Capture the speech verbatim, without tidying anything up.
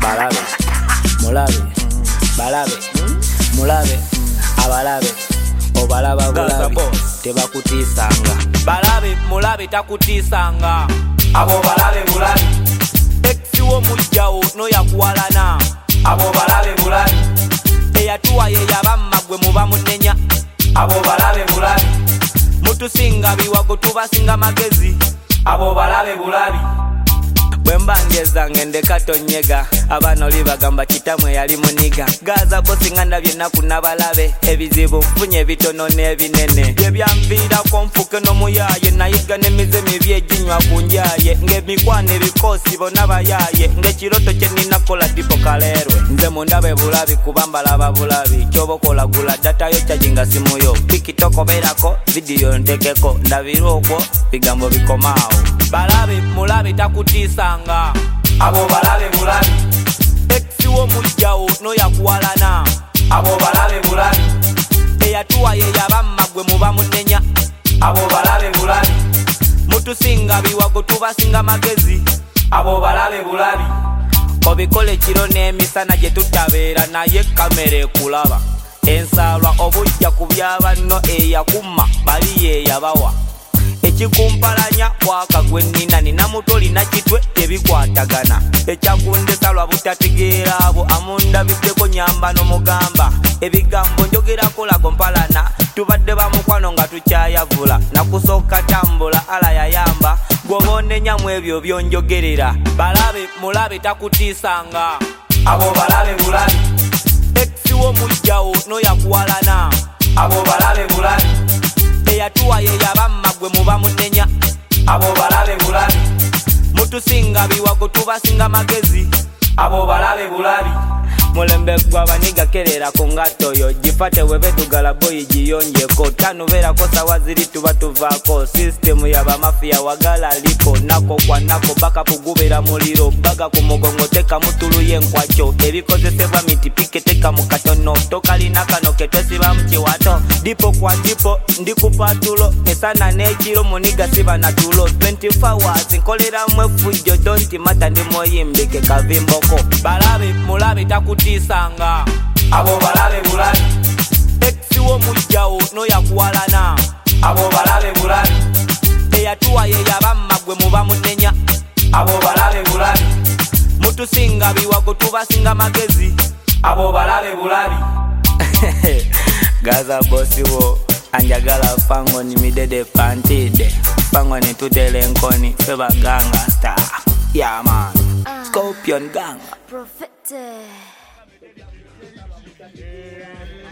balabe, mulabe, balabe, mulabe, abalabe, obalaba bulabe, tebakutisanga. Balabe, mulabe takutisanga. Abo balabe bulabe. Exiwo mujjawo no yakuwalana. Abo balabe bulabe. Eyatuwa ye yabamma gwe muba munenya. Abo balabe bulabe. Mutusinga biwago tubasinga magezi. Abo balabe bulabe. Bwemba ngeza ngende katonyega abana oli bagamba kitamwe yali muniga gaza bosi nganda byenaku nabalabe ebizibu mfunye bitono n'ebinene byebyamvira ko mfuke no muyaye nayiga n'emize mibi eginywa kunjaye ngemikwane bikosi bona bayaye ngekiroto kye ninakola tipo kalerwe nze mundabe bulabi kubambala babulabi kyobokola gula data yo charginga simu yo tikitoko berako video ntekeko ndabiroko bigambo bikomao. Balabe mulabe takutisanga. Abo balabe bulabe. Exiwo mujjawo no yakuwalana. Abo balabe bulabe. Eyatuwa ye yabamma gwe muba munenya. Abo balabe bulabe. Mutusinga biwago tubasinga magezi. Abo balabe bulabe. Obikole kiro n'emisana gye tutabeera naye kamere kulaba. Ensalwa obujja ku by'abanno eyakumma bali ye yabawa. Ekikumpalanya kwaka gwe nina nina mutoli na kitwe tebikwatagana ekyakunde salwa butategeera abo amunda biddeko nyamba n'omugamba ebigambo njogerako lago mpalana tubadde bamukwano nga tukyayavula nakusooka tambula ala yayamba gw'obonenyamu ebyo byonjogerera. Balabe mulabe takutisanga. Abo balabe bulabe. Exiwo mujjawo no yakuwalana. Abo balabe bulabe. Eyatuwa ye yabamma gwe muba munenya. Abo balabe bulabe. Mutusinga biwago tubasinga magezi. Abo balabe bulabe. Mulembe gwa baniga kerera ku ngato yo gifate webe tugala boyi giyonjeko tanubera ko sawa ziri tuba tuvako system ya ba mafia wagala liko nako kwa nako baka pugubera muliro baga ku mugongo teka mutulu yenkwacho ebikozesebwa mitipike teka mukatono tokalina kano ketwesiba mkiwato dipo kwa dipo ndikupatulo esana nekiro muniga siba natulo twenty-four hours nkolera mwefujo don't matter ndi moyimbike kavimboko. Balabe mulabe takutisanga. Abo balabe bulabe. Exiwo mujjawo no yakuwalana. Abo balabe bulabe. Eyatuwa ye yabamma gwe muba munenya. Abo balabe bulabe. Mutusinga biwago tubasinga magezi. Abo balabe bulabe. Gaza bosi wo anjagala fango ni midede pantide fango ni tudele nkoni feba ganga star. Yeah man, uh, Scorpion gang. Prophet.